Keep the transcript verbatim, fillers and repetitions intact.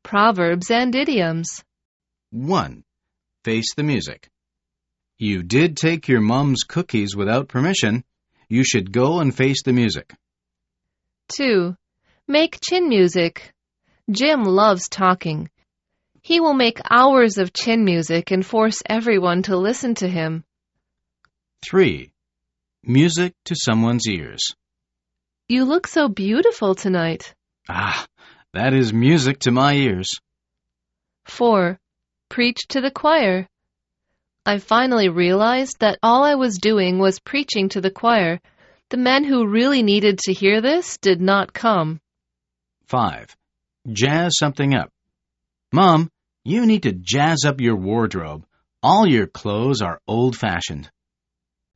proverbs and idioms. one. Face the music. You did take your mom's cookies without permission. You should go and face the music. two. Make chin music. Jim loves talking. He will make hours of chin music and force everyone to listen to him. three. Music to someone's ears. You look so beautiful tonight. Ah, that is music to my ears. four. Preach to the choir. I finally realized that all I was doing was preaching to the choir. The men who really needed to hear this did not come. five. Jazz something up. Mom, you need to jazz up your wardrobe. All your clothes are old-fashioned.